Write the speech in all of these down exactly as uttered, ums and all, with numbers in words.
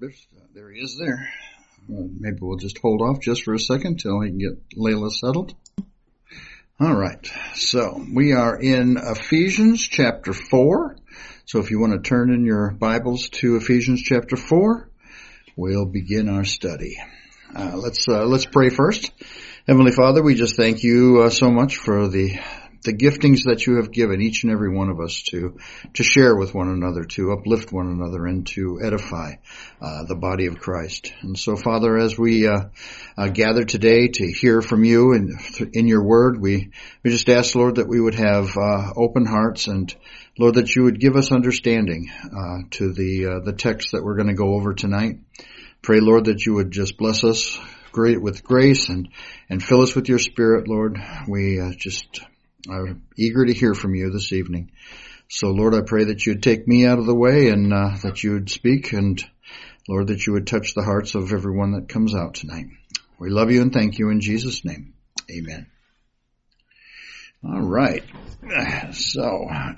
There he is there. Uh, maybe we'll just hold off just for a second till he can get Layla settled. All right. So we are in Ephesians chapter four. So if you want to turn in your Bibles to Ephesians chapter four, we'll begin our study. Uh, let's, uh, let's pray first. Heavenly Father, we just thank you uh, so much for the the giftings that you have given each and every one of us to to share with one another, to uplift one another, and to edify uh, the body of Christ. And so, Father, as we uh, uh, gather today to hear from you and in your word, we we just ask, Lord, that we would have uh, open hearts, and Lord, that you would give us understanding uh, to the uh, the text that we're going to go over tonight. Pray, Lord, that you would just bless us great with grace and and fill us with your Spirit, Lord. We uh, just are eager to hear from you this evening. So, Lord, I pray that you'd take me out of the way and uh, that you would speak, and, Lord, that you would touch the hearts of everyone that comes out tonight. We love you and thank you in Jesus' name. Amen. All right. So, I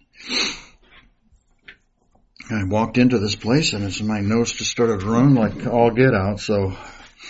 walked into this place and it's my nose just started running like all get out, so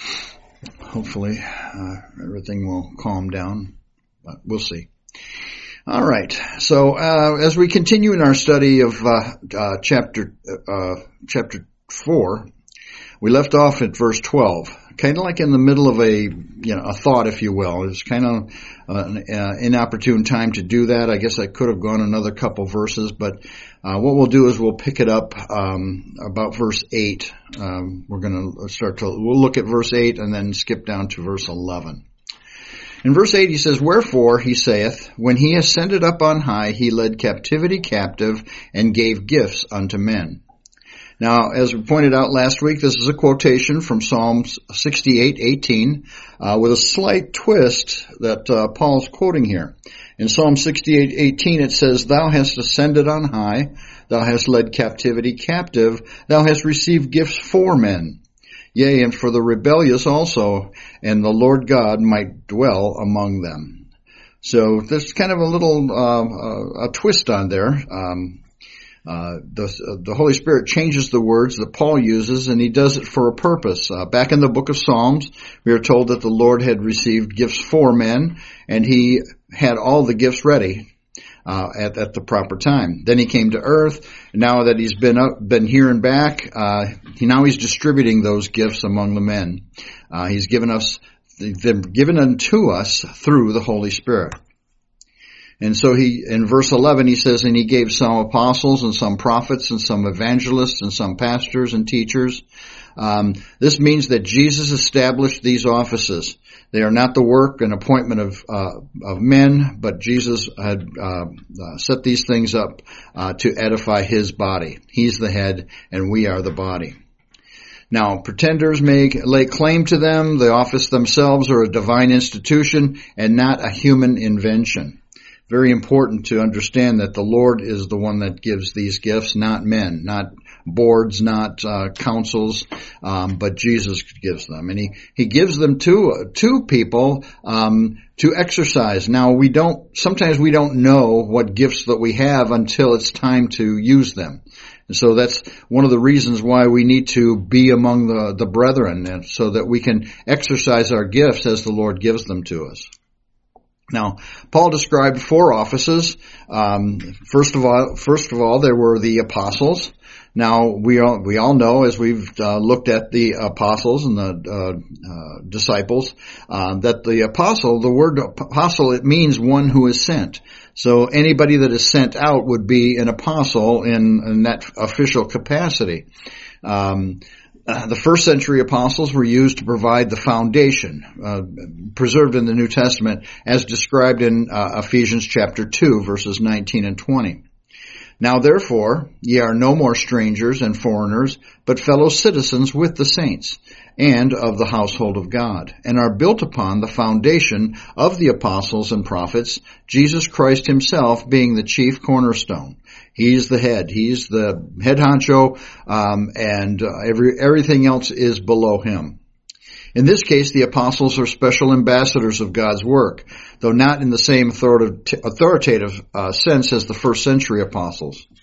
hopefully uh, everything will calm down, but we'll see. All right. So uh, as we continue in our study of uh, uh, chapter uh, chapter four, we left off at verse twelve, kind of like in the middle of a you know a thought, if you will. It's kind of an uh, inopportune time to do that. I guess I could have gone another couple verses, but uh, what we'll do is we'll pick it up um, about verse eight. Um, we're going to start to we'll look at verse eight and then skip down to verse eleven. In verse eight he says, "Wherefore, he saith, when he ascended up on high, he led captivity captive and gave gifts unto men." Now, as we pointed out last week, this is a quotation from Psalms sixty-eight eighteen, uh, with a slight twist that uh, Paul's quoting here. In Psalm sixty-eight eighteen it says, "Thou hast ascended on high, thou hast led captivity captive, thou hast received gifts for men. Yea, and for the rebellious also, and the Lord God might dwell among them." So there's kind of a little uh, uh, a twist on there. Um, uh, the, uh, the Holy Spirit changes the words that Paul uses, and he does it for a purpose. Uh, back in the book of Psalms, we are told that the Lord had received gifts for men, and he had all the gifts ready Uh, at, at the proper time. Then he came to earth. Now that he's been up, been here and back, uh, he, now he's distributing those gifts among the men. Uh, he's given us, them given unto us through the Holy Spirit. And so he, in verse eleven, he says, "And he gave some apostles and some prophets and some evangelists and some pastors and teachers." Um, this means that Jesus established these offices. They are not the work and appointment of uh, of men, but Jesus had uh, uh, set these things up uh, to edify his body. He's the head, and we are the body. Now, pretenders may lay claim to them. The office themselves are a divine institution and not a human invention. Very important to understand that the Lord is the one that gives these gifts, not men, not boards, not uh, councils, um, but Jesus gives them. And he, he gives them to, uh, to people um, to exercise. Now, we don't, sometimes we don't know what gifts that we have until it's time to use them. And so that's one of the reasons why we need to be among the, the brethren, and so that we can exercise our gifts as the Lord gives them to us. Now, Paul described four offices. Um, first of all, first of all, there were the apostles. Now, we all, we all know, as we've uh, looked at the apostles and the uh, uh, disciples, uh, that the apostle, the word apostle, it means one who is sent. So anybody that is sent out would be an apostle in, in that official capacity. Um, Uh, the first century apostles were used to provide the foundation, uh, preserved in the New Testament, as described in uh, Ephesians chapter two, verses nineteen and twenty. "Now therefore, ye are no more strangers and foreigners, but fellow citizens with the saints, and of the household of God, and are built upon the foundation of the apostles and prophets, Jesus Christ himself being the chief cornerstone." He's the head. He's the head honcho, um, and uh, every everything else is below him. In this case, the apostles are special ambassadors of God's work, though not in the same authoritative uh, sense as the first century apostles.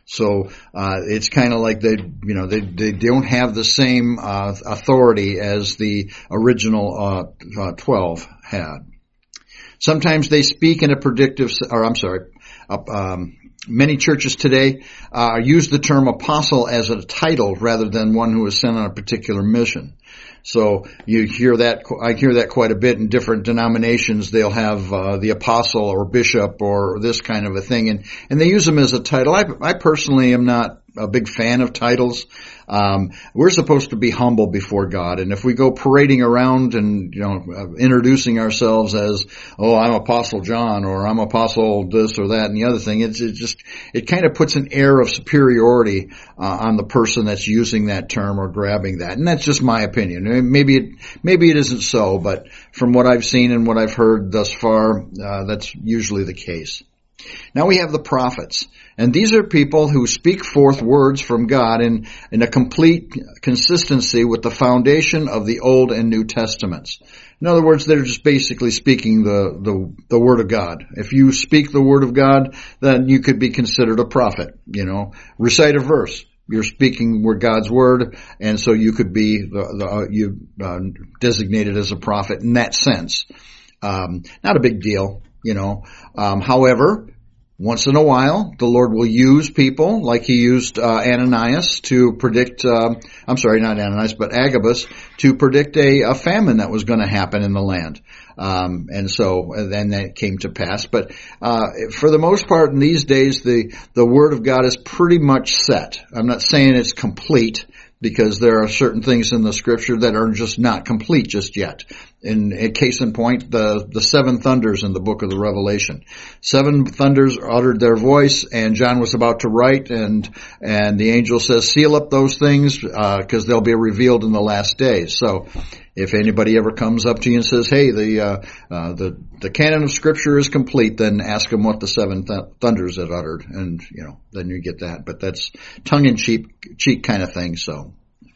So uh, it's kind of like they, you know, they they don't have the same uh, authority as the original uh, uh, twelve had. Sometimes they speak in a predictive, or I'm sorry, uh, um, many churches today uh, use the term apostle as a title rather than one who is sent on a particular mission. So you hear that, I hear that quite a bit in different denominations. They'll have uh, the apostle or bishop or this kind of a thing, and and they use them as a title. I, I personally am not a big fan of titles. Um, we're supposed to be humble before God, and if we go parading around and, you know, uh, introducing ourselves as, oh, I'm Apostle John, or I'm Apostle this or that and the other thing, it's it just, it kind of puts an air of superiority uh, on the person that's using that term or grabbing that, and that's just my opinion. Maybe it, maybe it isn't so, but from what I've seen and what I've heard thus far, uh, that's usually the case. Now we have the prophets, and these are people who speak forth words from God in, in a complete consistency with the foundation of the Old and New Testaments. In other words, they're just basically speaking the, the, the Word of God. If you speak the Word of God, then you could be considered a prophet, you know. Recite a verse. You're speaking word God's Word, and so you could be the, the, uh, you, uh, designated as a prophet in that sense. Um, not a big deal. You know, um, however, once in a while, the Lord will use people like He used uh, Ananias to predict. Uh, I'm sorry, not Ananias, but Agabus to predict a, a famine that was going to happen in the land. Um, and so and then that came to pass. But uh, for the most part, in these days, the the Word of God is pretty much set. I'm not saying it's complete, because there are certain things in the Scripture that are just not complete just yet. In a case in point, the, the seven thunders in the book of the Revelation. Seven thunders uttered their voice, and John was about to write, and and the angel says, seal up those things, uh, because they'll be revealed in the last days. So if anybody ever comes up to you and says, hey, the uh, uh the the canon of Scripture is complete, then ask them what the seven th- thunders have uttered, and, you know, then you get that. But that's tongue-in-cheek cheek kind of thing, so.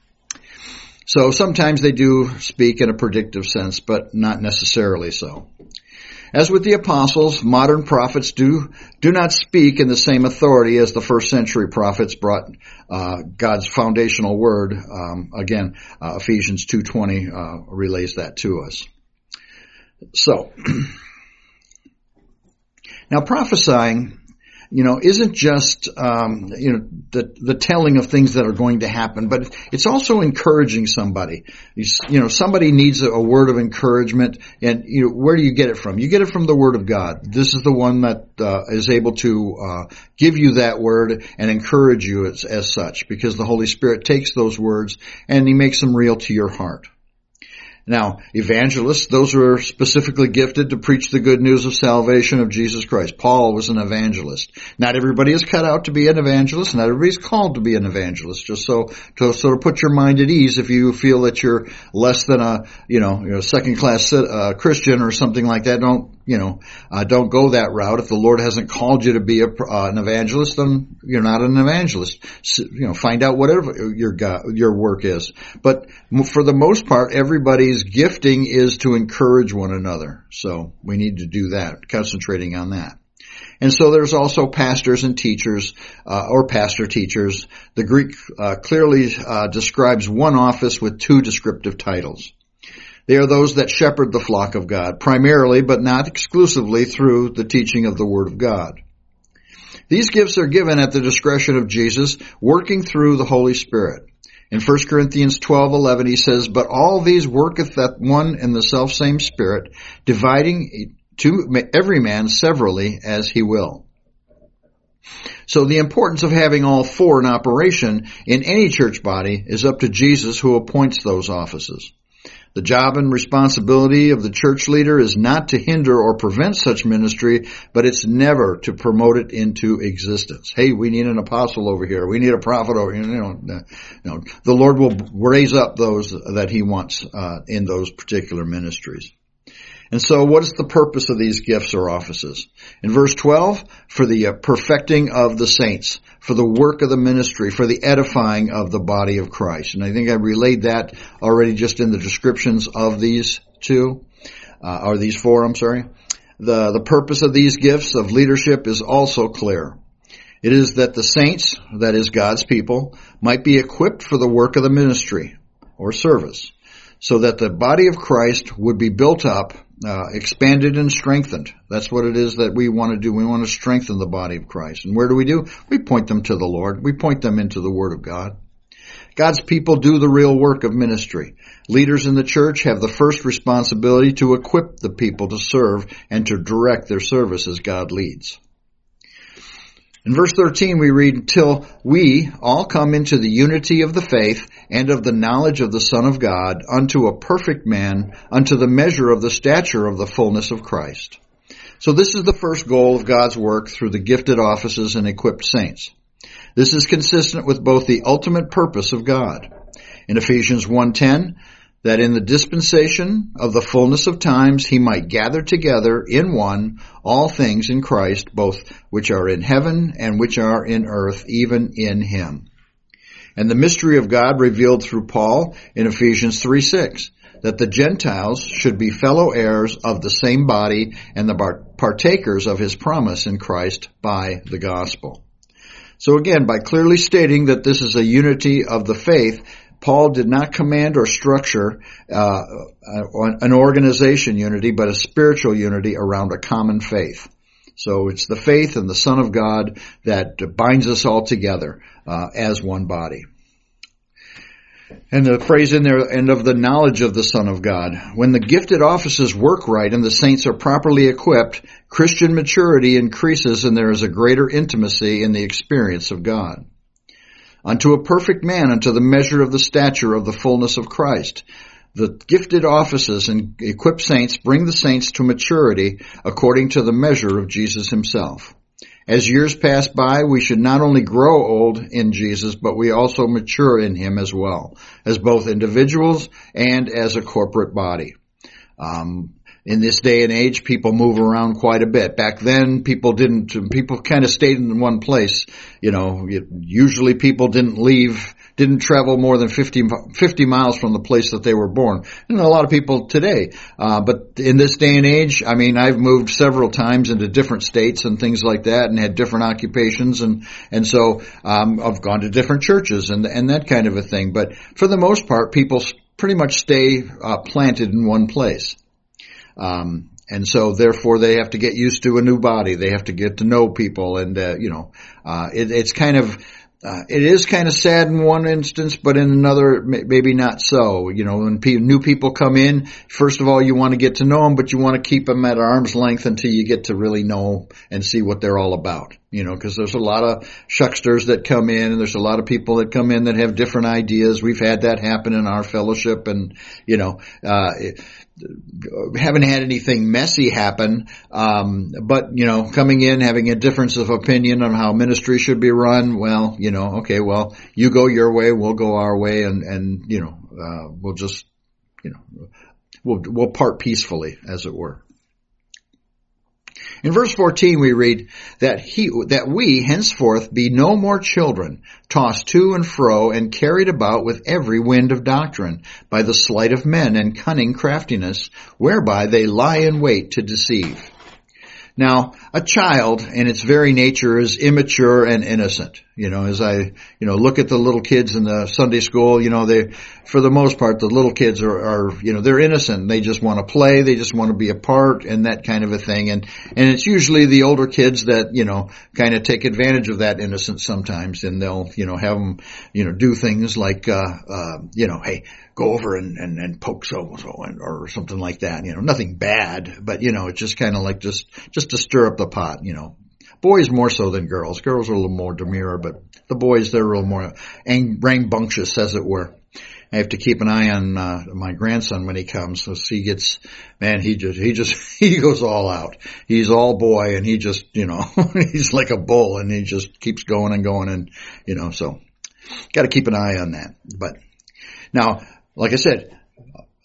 So sometimes they do speak in a predictive sense, but not necessarily so. As with the apostles, modern prophets do do not speak in the same authority as the first century prophets brought uh, God's foundational word. Um, again, uh, Ephesians two twenty uh, relays that to us. So, now prophesying, you know, isn't just, um, you know, the, the telling of things that are going to happen, but it's also encouraging somebody. You, you know, somebody needs a, a word of encouragement, and, you know, where do you get it from? You get it from the Word of God. This is the one that uh, is able to uh, give you that word and encourage you as, as such, because the Holy Spirit takes those words and He makes them real to your heart. Now, evangelists, those who are specifically gifted to preach the good news of salvation of Jesus Christ. Paul was an evangelist. Not everybody is cut out to be an evangelist. Not everybody's called to be an evangelist. Just so to sort of put your mind at ease if you feel that you're less than a, you know, you're a second-class uh, Christian or something like that. Don't, you know, uh, don't go that route. If the Lord hasn't called you to be a, uh, an evangelist, then you're not an evangelist. So, you know, find out whatever your God, your work is. But for the most part, everybody's gifting is to encourage one another. So we need to do that, concentrating on that. And so there's also pastors and teachers, uh, or pastor teachers. The Greek uh, clearly uh, describes one office with two descriptive titles. They are those that shepherd the flock of God, primarily but not exclusively through the teaching of the Word of God. These gifts are given at the discretion of Jesus, working through the Holy Spirit. In First Corinthians twelve eleven, he says, but all these worketh that one and the selfsame Spirit, dividing to every man severally as he will. So the importance of having all four in operation in any church body is up to Jesus, who appoints those offices. The job and responsibility of the church leader is not to hinder or prevent such ministry, but it's never to promote it into existence. Hey, we need an apostle over here. We need a prophet over here. You know, you know, the Lord will raise up those that He wants uh, in those particular ministries. And so what is the purpose of these gifts or offices? In verse twelve, for the uh, perfecting of the saints, for the work of the ministry, for the edifying of the body of Christ. And I think I relayed that already just in the descriptions of these two, uh, or these four, I'm sorry. The, the purpose of these gifts of leadership is also clear. It is that the saints, that is God's people, might be equipped for the work of the ministry or service, so that the body of Christ would be built up, uh, expanded and strengthened. That's what it is that we want to do. We want to strengthen the body of Christ. And where do we do? We point them to the Lord. We point them into the Word of God. God's people do the real work of ministry. Leaders in the church have the first responsibility to equip the people to serve and to direct their service as God leads. In verse thirteen we read, "Till we all come into the unity of the faith and of the knowledge of the Son of God, unto a perfect man, unto the measure of the stature of the fullness of Christ." So this is the first goal of God's work through the gifted offices and equipped saints. This is consistent with both the ultimate purpose of God. In Ephesians one ten, that in the dispensation of the fullness of times he might gather together in one all things in Christ, both which are in heaven and which are in earth, even in him. And the mystery of God revealed through Paul in Ephesians three six, that the Gentiles should be fellow heirs of the same body and the partakers of his promise in Christ by the gospel. So again, by clearly stating that this is a unity of the faith, Paul did not command or structure uh, an organization unity, but a spiritual unity around a common faith. So it's the faith and the Son of God that binds us all together uh, as one body. And the phrase in there, and of the knowledge of the Son of God. When the gifted offices work right and the saints are properly equipped, Christian maturity increases and there is a greater intimacy in the experience of God. Unto a perfect man, unto the measure of the stature of the fullness of Christ. The gifted offices and equipped saints bring the saints to maturity according to the measure of Jesus himself. As years pass by, we should not only grow old in Jesus, but we also mature in him as well, as both individuals and as a corporate body. Um, In this day and age, people move around quite a bit. Back then, people didn't, people kind of stayed in one place. You know, usually people didn't leave, didn't travel more than fifty, fifty miles from the place that they were born. And a lot of people today. Uh, but in this day and age, I mean, I've moved several times into different states and things like that and had different occupations. And, and so, um, I've gone to different churches and, and that kind of a thing. But for the most part, people pretty much stay, uh, planted in one place. Um, and so therefore they have to get used to a new body. They have to get to know people and, uh, you know, uh, it, it's kind of, uh, it is kind of sad in one instance, but in another, maybe not so. You know, when pe- new people come in, first of all, you want to get to know them, but you want to keep them at arm's length until you get to really know and see what they're all about. You know, because there's a lot of shucksters that come in, and there's a lot of people that come in that have different ideas. We've had that happen in our fellowship, and, you know, uh, it, haven't had anything messy happen, um, but, you know, coming in, having a difference of opinion on how ministry should be run, well, you know, okay, well, you go your way, we'll go our way, and, and, you know, uh, we'll just, you know, we'll, we'll part peacefully, as it were. In verse fourteen we read that he, that we henceforth be no more children, tossed to and fro and carried about with every wind of doctrine, by the sleight of men and cunning craftiness, whereby they lie in wait to deceive. Now, a child in its very nature is immature and innocent. You know, as I, you know, look at the little kids in the Sunday school, you know, they, for the most part, the little kids are, are, you know, they're innocent. They just want to play. They just want to be a part and that kind of a thing. And, and it's usually the older kids that, you know, kind of take advantage of that innocence sometimes, and they'll, you know, have them, you know, do things like, uh, uh, you know, hey, go over and, and, and poke so-and-so or something like that. You know, nothing bad, but, you know, it's just kind of like just, just to stir up the pot, you know. Boys more so than girls. Girls are a little more demure, but the boys, they're a little more rambunctious, as it were. I have to keep an eye on uh, my grandson when he comes. So he gets, man, he just, he just, he goes all out. He's all boy, and he just, you know, he's like a bull, and he just keeps going and going, and, you know, so got to keep an eye on that. But now, like I said,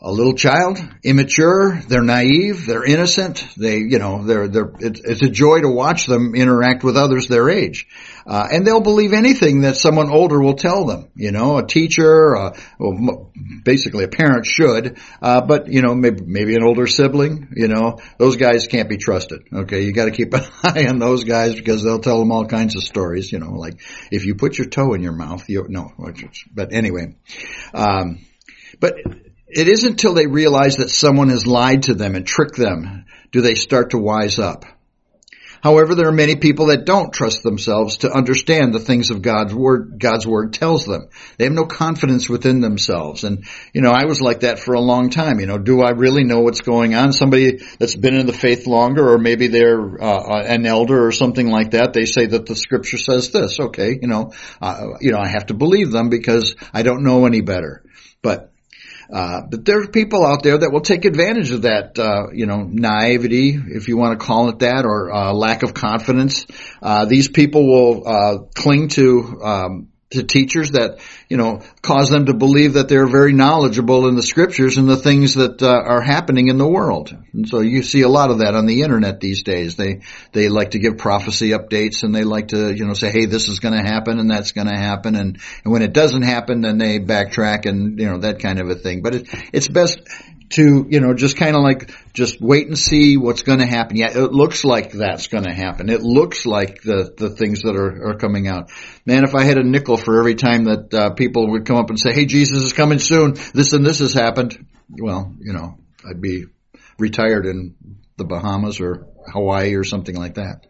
a little child, immature, they're naive, they're innocent, they, you know, they're, they're, it, it's a joy to watch them interact with others their age. Uh, and they'll believe anything that someone older will tell them, you know, a teacher, uh, well, basically a parent should, uh, but, you know, maybe, maybe an older sibling, you know, those guys can't be trusted. Okay. You got to keep an eye on those guys because they'll tell them all kinds of stories, you know, like if you put your toe in your mouth, you, no, but anyway, um, but it isn't until they realize that someone has lied to them and tricked them do they start to wise up. However, there are many people that don't trust themselves to understand the things of God's word, God's word tells them. They have no confidence within themselves. And, you know, I was like that for a long time. You know, do I really know what's going on? Somebody that's been in the faith longer, or maybe they're uh, an elder or something like that, they say that the scripture says this. Okay, you know, uh, you know, I have to believe them because I don't know any better. But Uh, but there are people out there that will take advantage of that, uh, you know, naivety, if you want to call it that, or uh, lack of confidence. Uh, these people will uh, cling to um, to teachers that, you know, cause them to believe that they're very knowledgeable in the scriptures and the things that uh, are happening in the world. And so you see a lot of that on the internet these days. They they like to give prophecy updates, and they like to, you know, say, hey, this is going to happen and that's going to happen. And, and when it doesn't happen, then they backtrack and, you know, that kind of a thing. But it, it's best to, you know, just kind of like just wait and see what's going to happen. Yeah, it looks like that's going to happen. It looks like the, the things that are, are coming out. Man, if I had a nickel for every time that uh, people would come up and say, hey, Jesus is coming soon, this and this has happened, well, you know, I'd be retired in the Bahamas or Hawaii or something like that.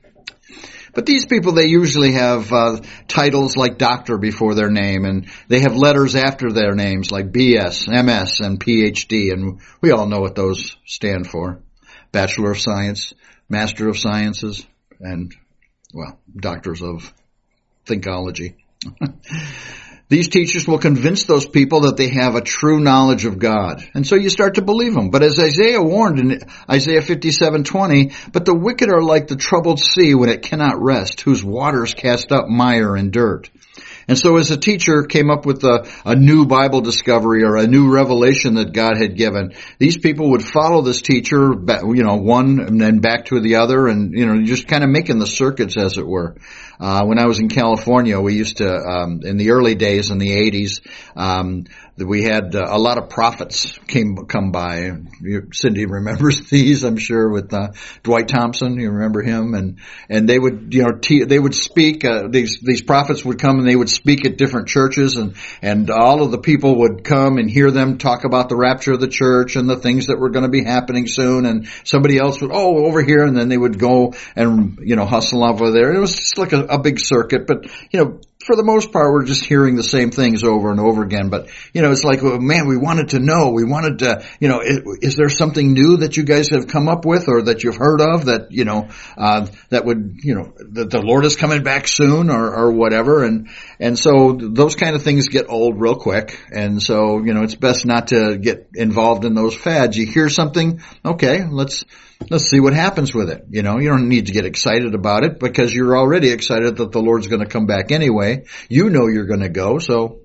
But these people, they usually have uh, titles like doctor before their name, and they have letters after their names like B S, M S, and P H D, and we all know what those stand for. Bachelor of Science, Master of Sciences, and, well, Doctors of Thinkology. These teachers will convince those people that they have a true knowledge of God. And so you start to believe them. But as Isaiah warned in Isaiah fifty-seven twenty, but the wicked are like the troubled sea when it cannot rest, whose waters cast up mire and dirt. And so as a teacher came up with a, a new Bible discovery or a new revelation that God had given, these people would follow this teacher, you know, one and then back to the other, and, you know, just kind of making the circuits, as it were. Uh, when I was in California, we used to, um, in the early days, in the eighties, um, we had uh, a lot of prophets came come by. Cindy remembers these, I'm sure, with uh, Dwight Thompson. You remember him, and and they would, you know, te- they would speak. Uh, these these prophets would come and they would speak at different churches, and and all of the people would come and hear them talk about the rapture of the church and the things that were going to be happening soon. And somebody else would, oh, over here, and then they would go and, you know, hustle over there. And it was just like a, a big circuit, but, you know, for the most part, we're just hearing the same things over and over again. But, you know, it's like, well, man, we wanted to know. We wanted to, you know, is, is there something new that you guys have come up with or that you've heard of that, you know, uh, that would, you know, that the Lord is coming back soon or, or whatever. And, and so those kind of things get old real quick. And so, you know, it's best not to get involved in those fads. You hear something, okay, let's, Let's see what happens with it. You know, you don't need to get excited about it because you're already excited that the Lord's going to come back anyway. You know you're going to go. So,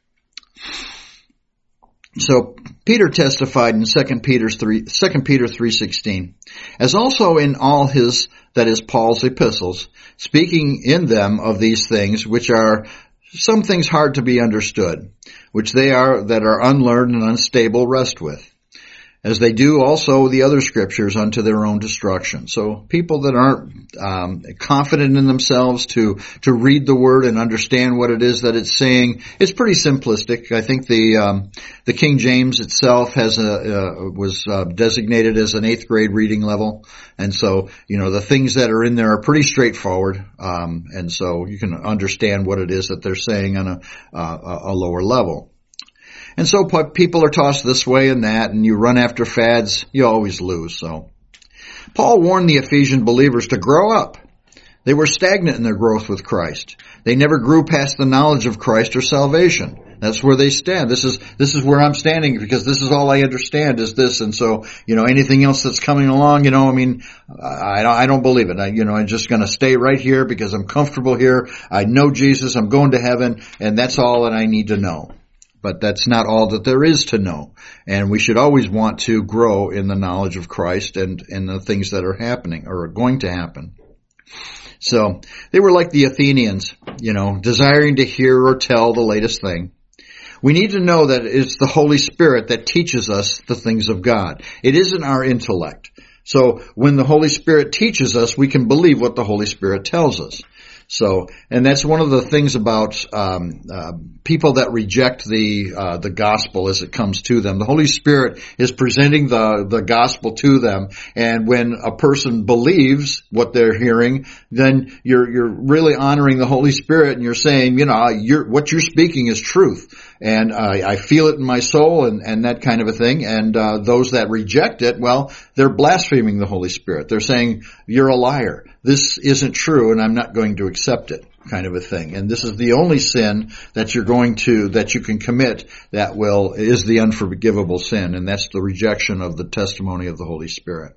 so Peter testified in Second Peter three, Second Peter three sixteen, as also in all his, that is Paul's epistles, speaking in them of these things, which are some things hard to be understood, which they are that are unlearned and unstable rest with, as they do also the other scriptures unto their own destruction. So people that aren't um, confident in themselves to to read the word and understand what it is that it's saying, it's pretty simplistic. I think the um, the King James itself has a uh, was uh, designated as an eighth grade reading level, and so you know the things that are in there are pretty straightforward, um, and so you can understand what it is that they're saying on a uh, a lower level. And so people are tossed this way and that, and you run after fads, you always lose. So Paul warned the Ephesian believers to grow up. They were stagnant in their growth with Christ. They never grew past the knowledge of Christ or salvation. That's where they stand. This is, this is where I'm standing because this is all I understand is this. And so, you know, anything else that's coming along, you know, I mean, I don't, I don't believe it. I, you know, I'm just going to stay right here because I'm comfortable here. I know Jesus. I'm going to heaven, and that's all that I need to know. But that's not all that there is to know. And we should always want to grow in the knowledge of Christ and, and the things that are happening or are going to happen. So they were like the Athenians, you know, desiring to hear or tell the latest thing. We need to know that it's the Holy Spirit that teaches us the things of God. It isn't our intellect. So when the Holy Spirit teaches us, we can believe what the Holy Spirit tells us. So, and that's one of the things about um, uh, people that reject the uh, the gospel as it comes to them. The Holy Spirit is presenting the the gospel to them, and when a person believes what they're hearing, then you're you're really honoring the Holy Spirit, and you're saying, you know, you're, what you're speaking is truth, and I, I feel it in my soul, and and that kind of a thing. And uh, those that reject it, well, they're blaspheming the Holy Spirit. They're saying you're a liar. This isn't true, and I'm not going to accept it, kind of a thing. And this is the only sin that you're going to, that you can commit that will, is the unforgivable sin, and that's the rejection of the testimony of the Holy Spirit.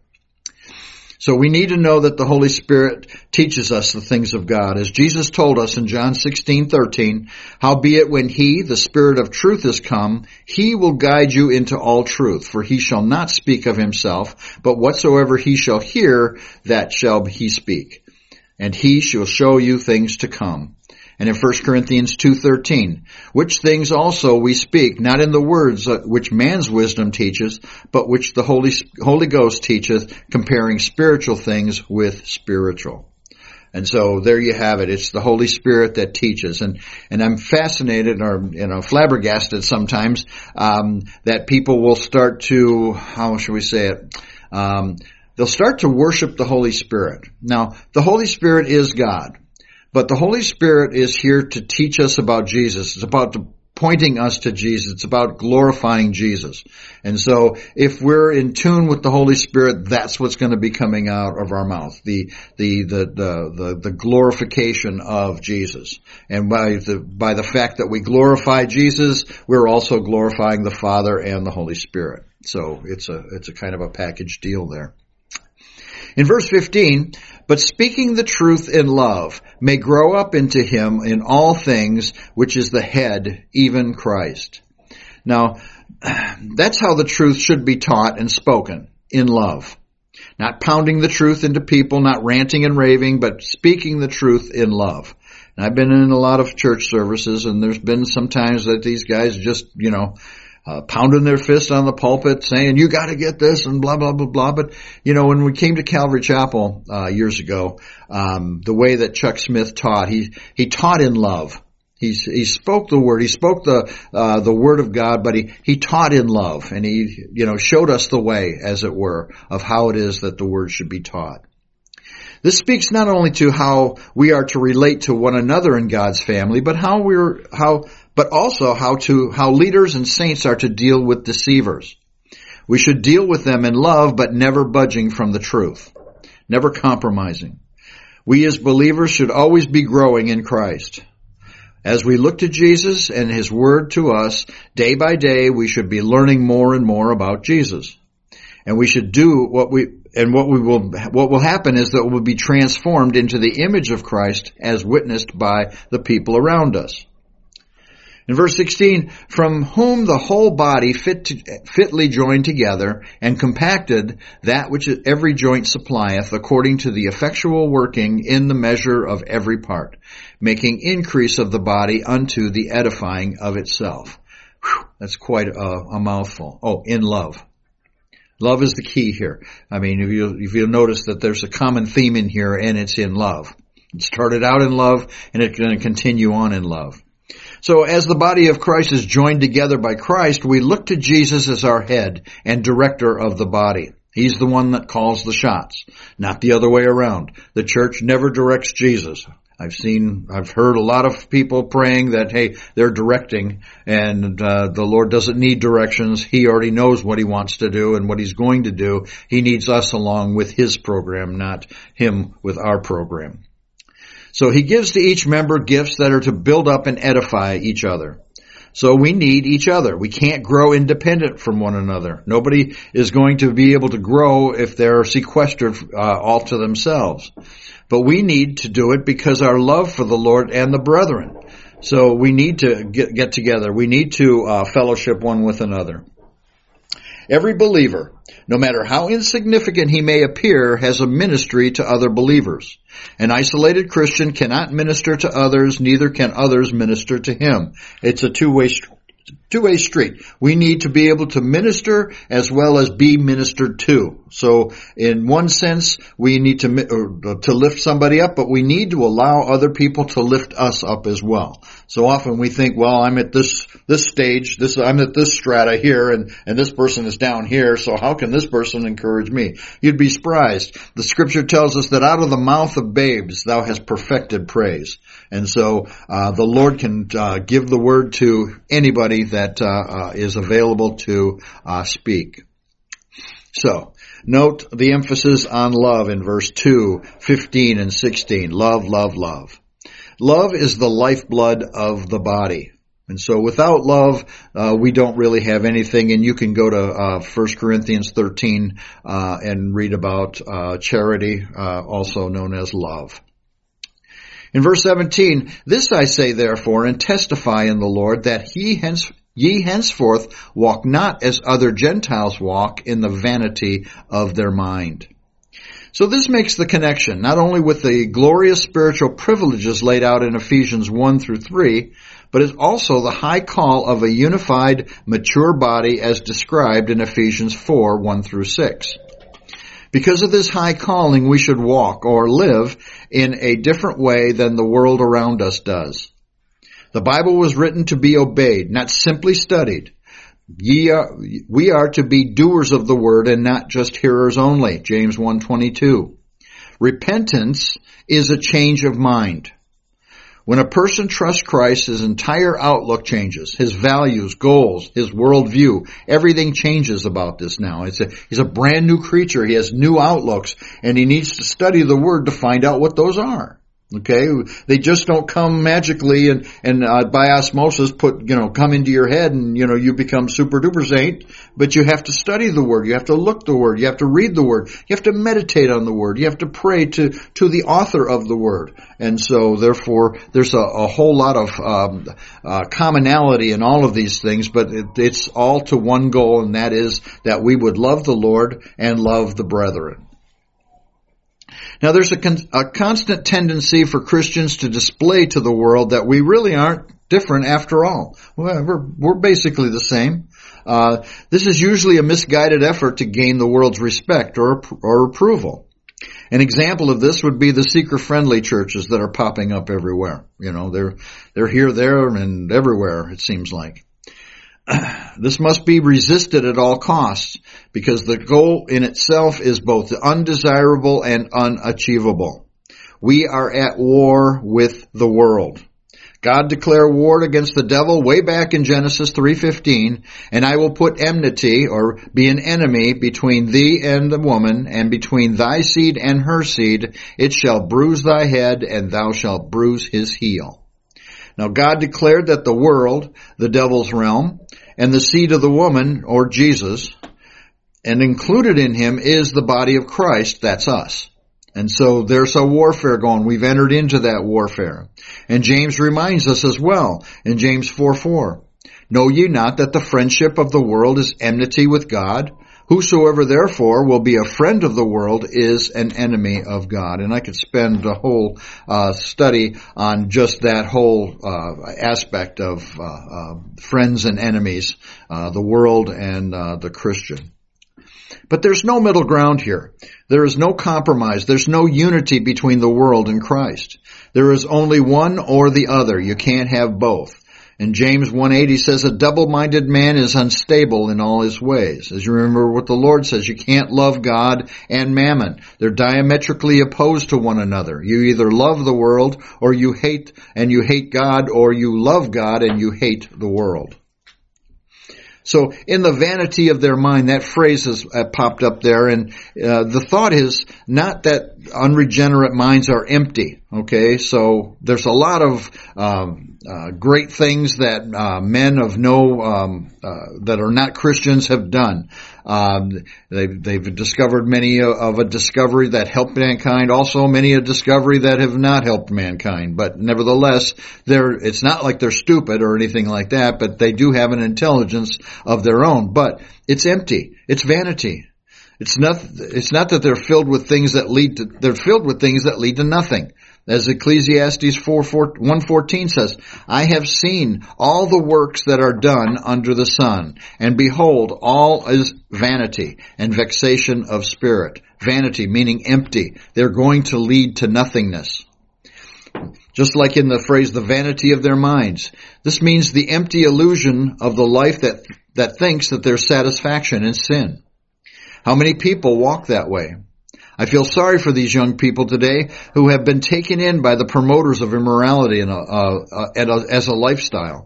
So we need to know that the Holy Spirit teaches us the things of God. As Jesus told us in John sixteen thirteen, howbeit when he, the Spirit of truth, is come, he will guide you into all truth, for he shall not speak of himself, but whatsoever he shall hear, that shall he speak. And he shall show you things to come. And in First Corinthians two thirteen, which things also we speak, not in the words which man's wisdom teaches, but which the Holy, Holy Ghost teacheth, comparing spiritual things with spiritual. And so there you have it. It's the Holy Spirit that teaches. And, and I'm fascinated or, you know, flabbergasted sometimes, um, that people will start to, how should we say it? Um, they'll start to worship the Holy Spirit. Now, the Holy Spirit is God. But the Holy Spirit is here to teach us about Jesus. It's about pointing us to Jesus. It's about glorifying Jesus. And so if we're in tune with the Holy Spirit, that's what's going to be coming out of our mouth. The, the, the, the, the, the glorification of Jesus. And by the, by the fact that we glorify Jesus, we're also glorifying the Father and the Holy Spirit. So it's a, it's a kind of a package deal there. In verse fifteen, but speaking the truth in love may grow up into him in all things, which is the head, even Christ. Now, that's how the truth should be taught and spoken, in love. Not pounding the truth into people, not ranting and raving, but speaking the truth in love. And I've been in a lot of church services, and there's been some times that these guys just, you know, Uh, pounding their fist on the pulpit saying, you gotta get this and blah, blah, blah, blah. But, you know, when we came to Calvary Chapel, uh, years ago, um, the way that Chuck Smith taught, he, he taught in love. He's, he spoke the word, he spoke the, uh, the word of God, but he, he taught in love. And he, you know, showed us the way, as it were, of how it is that the word should be taught. This speaks not only to how we are to relate to one another in God's family, but how we're, how, but also how to, how leaders and saints are to deal with deceivers. We should deal with them in love, but never budging from the truth, never compromising. We as believers should always be growing in Christ. As we look to Jesus and his word to us, day by day, we should be learning more and more about Jesus. And we should do what we, and what we will, what will happen is that we'll be transformed into the image of Christ as witnessed by the people around us. In verse sixteen, from whom the whole body fit to, fitly joined together and compacted that which every joint supplieth, according to the effectual working in the measure of every part, making increase of the body unto the edifying of itself. Whew, that's quite a, a mouthful. Oh, in love. Love is the key here. I mean, if you, if you'll notice that there's a common theme in here, and it's in love. It started out in love, and it's going to continue on in love. So as the body of Christ is joined together by Christ, we look to Jesus as our head and director of the body. He's the one that calls the shots, not the other way around. The church never directs Jesus. I've seen, I've heard a lot of people praying that, hey, they're directing, and uh, the Lord doesn't need directions. He already knows what he wants to do and what he's going to do. He needs us along with his program, not him with our program. So he gives to each member gifts that are to build up and edify each other. So we need each other. We can't grow independent from one another. Nobody is going to be able to grow if they're sequestered uh, all to themselves. But we need to do it because our love for the Lord and the brethren. So we need to get, get together. We need to uh, fellowship one with another. Every believer, no matter how insignificant he may appear, has a ministry to other believers. An isolated Christian cannot minister to others, neither can others minister to him. It's a two-way street. Two-way street. We need to be able to minister as well as be ministered to. So in one sense, we need to uh, to lift somebody up, but we need to allow other people to lift us up as well. So often we think, well, I'm at this this stage, this I'm at this strata here, and and this person is down here, so how can this person encourage me? You'd be surprised. The scripture tells us that out of the mouth of babes thou hast perfected praise. And so uh the Lord can uh, give the word to anybody that uh, uh is available to uh speak. So, note the emphasis on love in verse two, fifteen, and sixteen. Love, love, love. Love is the lifeblood of the body. And so without love, uh, we don't really have anything. And you can go to uh, First Corinthians thirteen uh, and read about uh, charity, uh, also known as love. In verse seventeen, this I say therefore and testify in the Lord that he hence Ye henceforth walk not as other Gentiles walk in the vanity of their mind. So this makes the connection not only with the glorious spiritual privileges laid out in Ephesians one through three, but is also the high call of a unified, mature body as described in Ephesians four, one through six. Because of this high calling, we should walk or live in a different way than the world around us does. The Bible was written to be obeyed, not simply studied. Ye are, we are to be doers of the word and not just hearers only, James one twenty-two. Repentance is a change of mind. When a person trusts Christ, his entire outlook changes. His values, goals, his worldview, everything changes about this now. It's a, he's a brand new creature. He has new outlooks, and he needs to study the Word to find out what those are. Okay, they just don't come magically and and uh, by osmosis put you know come into your head and you know you become super duper saint. But you have to study the Word, you have to look the Word, you have to read the Word, you have to meditate on the Word, you have to pray to to the author of the Word. And so therefore there's a, a whole lot of um, uh, commonality in all of these things, but it, it's all to one goal, and that is that we would love the Lord and love the brethren. Now there's a, con- a constant tendency for Christians to display to the world that we really aren't different after all. Well, we're, we're basically the same. Uh, this is usually a misguided effort to gain the world's respect or, or approval. An example of this would be the seeker-friendly churches that are popping up everywhere. You know, they're, they're here, there, and everywhere, it seems like. This must be resisted at all costs because the goal in itself is both undesirable and unachievable. We are at war with the world. God declared war against the devil way back in Genesis three fifteen, and I will put enmity, or be an enemy, between thee and the woman, and between thy seed and her seed. It shall bruise thy head, and thou shalt bruise his heel. Now God declared that the world, the devil's realm, and the seed of the woman, or Jesus, and included in him is the body of Christ, that's us. And so there's a warfare going. We've entered into that warfare. And James reminds us as well in James four four. Know ye not that the friendship of the world is enmity with God? Whosoever therefore will be a friend of the world is an enemy of God. And I could spend a whole uh, study on just that whole uh, aspect of uh, uh, friends and enemies, uh, the world and uh, the Christian. But there's no middle ground here. There is no compromise. There's no unity between the world and Christ. There is only one or the other. You can't have both. In James one eighty says, a double-minded man is unstable in all his ways. As you remember what the Lord says, you can't love God and mammon. They're diametrically opposed to one another. You either love the world or you hate, and you hate God, or you love God and you hate the world. So in the vanity of their mind, that phrase has uh, popped up there, and uh, the thought is not that unregenerate minds are empty. Okay, so there's a lot of um, uh, great things that uh, men of no um, uh, that are not Christians have done. Um, they've, they've discovered many of a discovery that helped mankind. Also, many a discovery that have not helped mankind. But nevertheless, they're it's not like they're stupid or anything like that. But they do have an intelligence of their own. But it's empty. It's vanity. It's not. It's not that they're filled with things that lead to. They're filled with things that lead to nothing. As Ecclesiastes four, four, one fourteen says, I have seen all the works that are done under the sun, and behold, all is vanity and vexation of spirit. Vanity meaning empty. They're going to lead to nothingness. Just like in the phrase, the vanity of their minds. This means the empty illusion of the life that, that thinks that there's satisfaction in sin. How many people walk that way? I feel sorry for these young people today who have been taken in by the promoters of immorality in a, uh, uh, as a lifestyle.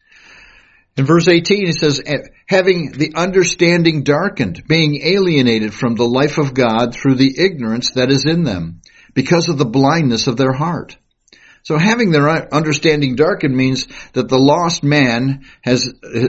In verse eighteen, it says, having the understanding darkened, being alienated from the life of God through the ignorance that is in them, because of the blindness of their heart. So having their understanding darkened means that the lost man has,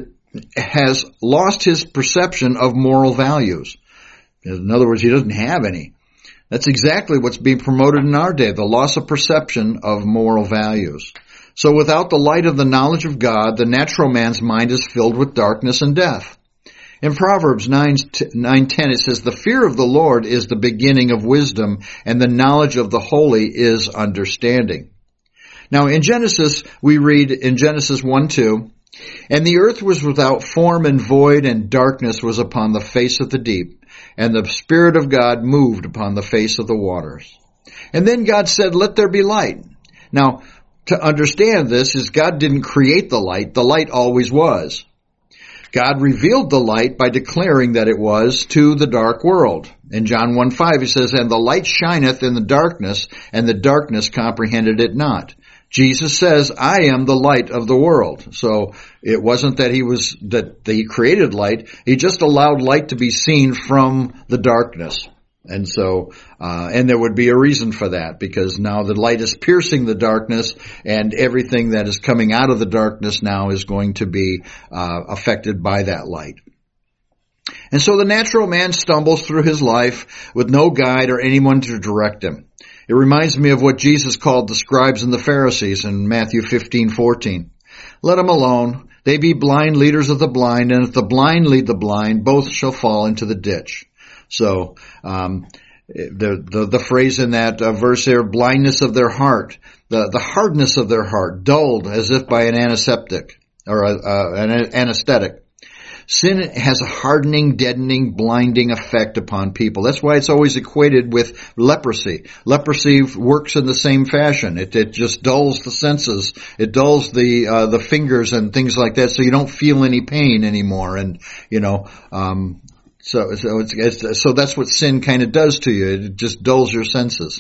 has lost his perception of moral values. In other words, he doesn't have any. That's exactly what's being promoted in our day, the loss of perception of moral values. So without the light of the knowledge of God, the natural man's mind is filled with darkness and death. In Proverbs nine ten, it says, the fear of the Lord is the beginning of wisdom, and the knowledge of the holy is understanding. Now in Genesis, we read in Genesis one two, and the earth was without form and void, and darkness was upon the face of the deep. And the Spirit of God moved upon the face of the waters. And then God said, let there be light. Now, to understand this is God didn't create the light. The light always was. God revealed the light by declaring that it was to the dark world. In John one five, he says, and the light shineth in the darkness, and the darkness comprehended it not. Jesus says, I am the light of the world. So it wasn't that he was, that he created light. He just allowed light to be seen from the darkness. And so, uh, and there would be a reason for that, because now the light is piercing the darkness, and everything that is coming out of the darkness now is going to be, uh, affected by that light. And so the natural man stumbles through his life with no guide or anyone to direct him. It reminds me of what Jesus called the scribes and the Pharisees in Matthew fifteen fourteen. Let them alone. They be blind leaders of the blind, and if the blind lead the blind, both shall fall into the ditch. So, um, the, the, the phrase in that uh, verse there, blindness of their heart, the, the hardness of their heart, dulled as if by an antiseptic or a, uh, an anesthetic. Sin has a hardening, deadening, blinding effect upon people. That's why it's always equated with leprosy. Leprosy works in the same fashion. It, it just dulls the senses. It dulls the, uh, the fingers and things like that, so you don't feel any pain anymore. And, you know, um, so, so it's, it's so that's what sin kind of does to you. It just dulls your senses.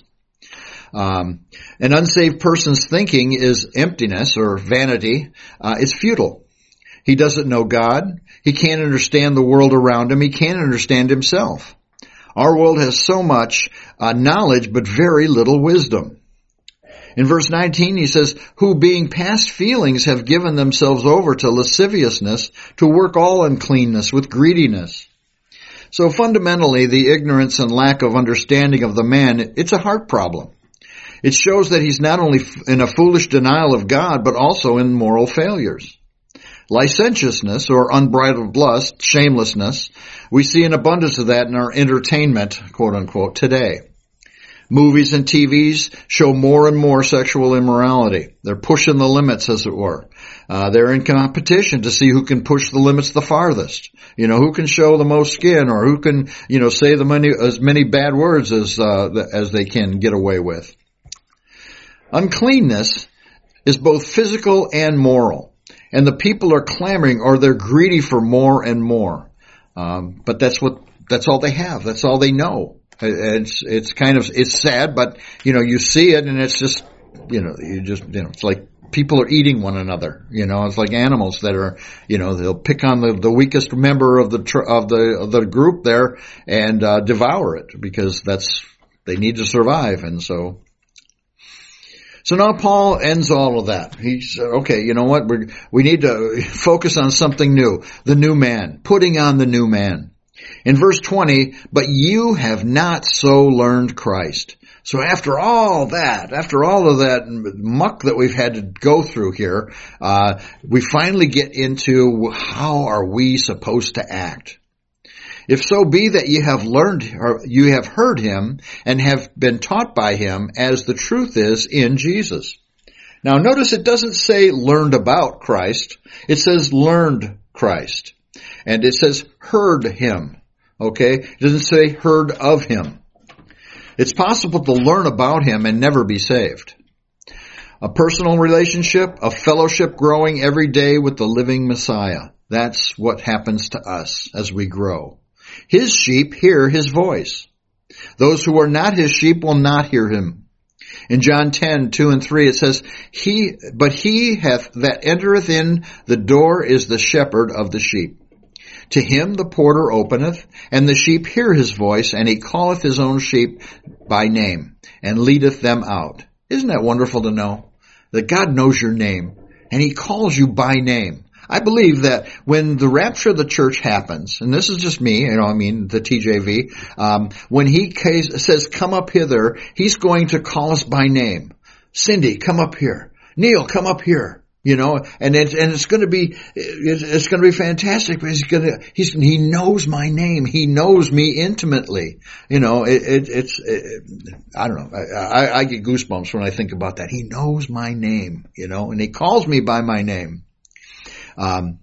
Um, an unsaved person's thinking is emptiness or vanity. Uh, it's futile. He doesn't know God. He can't understand the world around him. He can't understand himself. Our world has so much uh, knowledge, but very little wisdom. In verse nineteen, he says, who being past feelings have given themselves over to lasciviousness, to work all uncleanness with greediness. So fundamentally, the ignorance and lack of understanding of the man, it's a heart problem. It shows that he's not only in a foolish denial of God, but also in moral failures. Licentiousness or unbridled lust, shamelessness, we see an abundance of that in our entertainment, quote unquote, today. Movies and T Vs show more and more sexual immorality. They're pushing the limits, as it were. Uh, they're in competition to see who can push the limits the farthest. You know, who can show the most skin, or who can, you know, say the many, as many bad words as, uh, as they can get away with. Uncleanness is both physical and moral. And the people are clamoring, or they're greedy for more and more. Um, but that's what, that's all they have. That's all they know. It's, it's kind of, it's sad, but, you know, you see it and it's just, you know, you just, you know, it's like people are eating one another. You know, it's like animals that are, you know, they'll pick on the, the weakest member of the, tr- of the, of the group there and, uh, devour it, because that's, they need to survive. And so, So now Paul ends all of that. He said, okay, you know what? we we need to focus on something new. The new man. Putting on the new man. In verse twenty, but you have not so learned Christ. So after all that, after all of that muck that we've had to go through here, uh, we finally get into how are we supposed to act. If so be that you have learned, or you have heard him and have been taught by him as the truth is in Jesus. Now notice it doesn't say learned about Christ. It says learned Christ. And it says heard him. Okay? It doesn't say heard of him. It's possible to learn about him and never be saved. A personal relationship, a fellowship growing every day with the living Messiah. That's what happens to us as we grow. His sheep hear his voice. Those who are not his sheep will not hear him. In John ten, two and three it says, He, but he hath that entereth in the door is the shepherd of the sheep. To him the porter openeth, and the sheep hear his voice, and he calleth his own sheep by name, and leadeth them out. Isn't that wonderful to know? That God knows your name, and he calls you by name. I believe that when the rapture of the church happens, and this is just me, you know, I mean, the T J V, um, when he says, come up hither, he's going to call us by name. Cindy, come up here. Neil, come up here. You know, and it's, and it's going to be, it's, it's going to be fantastic because he's going to, he's, he knows my name. He knows me intimately. You know, it, it it's, it, I don't know. I, I, I get goosebumps when I think about that. He knows my name, you know, and he calls me by my name. Um,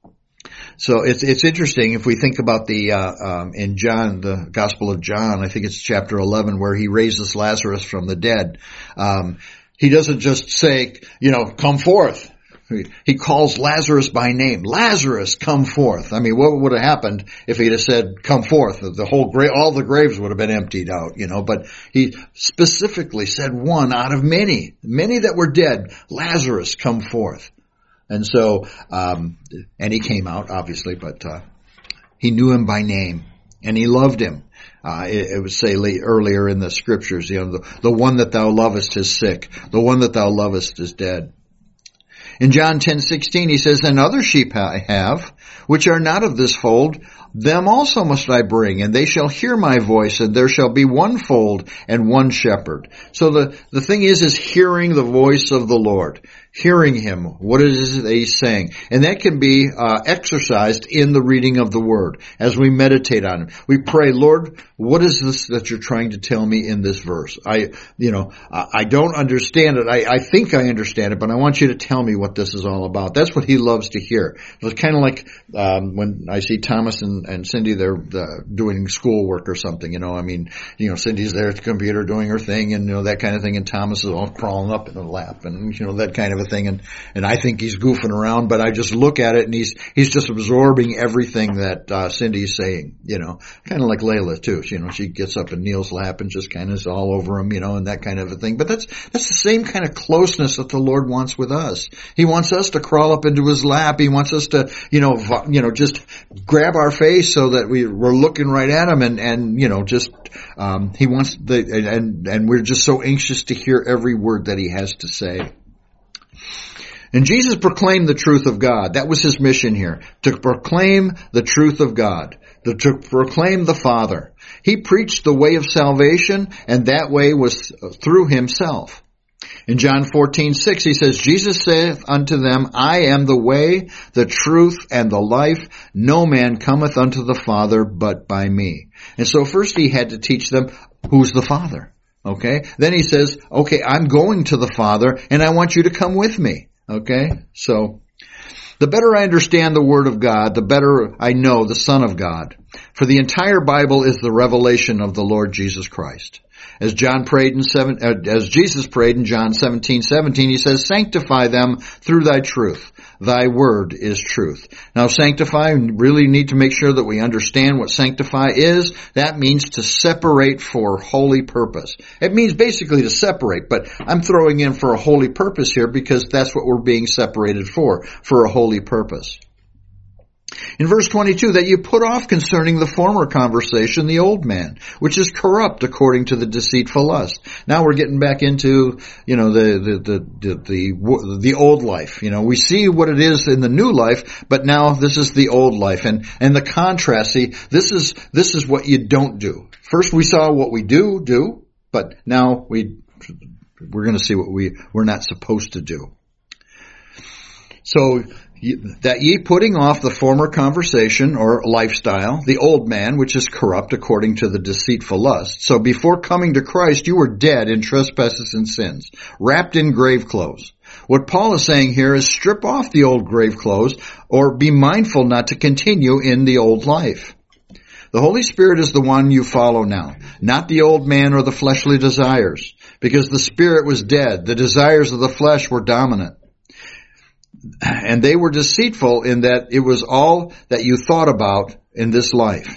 so it's, it's interesting if we think about the, uh, um, in John, the Gospel of John, I think it's chapter eleven where he raises Lazarus from the dead. Um, he doesn't just say, you know, come forth. He calls Lazarus by name. Lazarus, come forth. I mean, what would have happened if he'd have said, come forth? The whole grave, all the graves would have been emptied out, you know, but he specifically said one out of many, many that were dead, Lazarus, come forth. And so, um, and he came out, obviously, but, uh, he knew him by name and he loved him. Uh, it, it would say earlier in the scriptures, you know, the, the one that thou lovest is sick. The one that thou lovest is dead. In John ten sixteen, he says, and other sheep I have, which are not of this fold, them also must I bring, and they shall hear my voice, and there shall be one fold and one shepherd. So the, the thing is, is hearing the voice of the Lord. Hearing him, what it is that he's saying. And that can be uh, exercised in the reading of the word as we meditate on it. We pray, Lord, what is this that you're trying to tell me in this verse? I, you know, I don't understand it. I, I think I understand it, but I want you to tell me what this is all about. That's what he loves to hear. It's kind of like um, when I see Thomas and, and Cindy, they're uh, doing schoolwork or something, you know. I mean, you know, Cindy's there at the computer doing her thing and, you know, that kind of thing, and Thomas is all crawling up in the lap and, you know, that kind of a thing, and and I think he's goofing around, but I just look at it and he's he's just absorbing everything that uh Cindy's saying, you know, kind of like Layla too. You know, she gets up in Neil's lap and just kind of is all over him, you know, and that kind of a thing. But that's that's the same kind of closeness that the Lord wants with us. He wants us to crawl up into his lap. He wants us to, you know, you know, just grab our face so that we we're looking right at him, and and you know, just um he wants the and and we're just so anxious to hear every word that he has to say. And Jesus proclaimed the truth of God. That was his mission here, to proclaim the truth of God, to proclaim the Father. He preached the way of salvation, and that way was through himself. In John fourteen six, he says, Jesus saith unto them, I am the way, the truth, and the life. No man cometh unto the Father but by me. And so first he had to teach them who's the Father. Okay? Then he says, okay, I'm going to the Father, and I want you to come with me. Okay? So, the better I understand the Word of God, the better I know the Son of God. For the entire Bible is the revelation of the Lord Jesus Christ. As John prayed in seven, uh, as Jesus prayed in John seventeen seventeen, he says, sanctify them through thy truth. Thy word is truth. Now, sanctify, we really need to make sure that we understand what sanctify is. That means to separate for holy purpose. It means basically to separate, but I'm throwing in for a holy purpose here because that's what we're being separated for, for a holy purpose. In verse twenty-two, that you put off concerning the former conversation the old man, which is corrupt according to the deceitful lust. Now we're getting back into, you know, the, the, the, the, the, the old life. You know, we see what it is in the new life, but now this is the old life. And, and the contrast, see, this is, this is what you don't do. First we saw what we do, do, but now we, we're going to see what we, we're not supposed to do. So, that ye putting off the former conversation or lifestyle, the old man, which is corrupt according to the deceitful lust. So before coming to Christ, you were dead in trespasses and sins, wrapped in grave clothes. What Paul is saying here is strip off the old grave clothes or be mindful not to continue in the old life. The Holy Spirit is the one you follow now, not the old man or the fleshly desires, because the spirit was dead. The desires of the flesh were dominant. And they were deceitful in that it was all that you thought about in this life.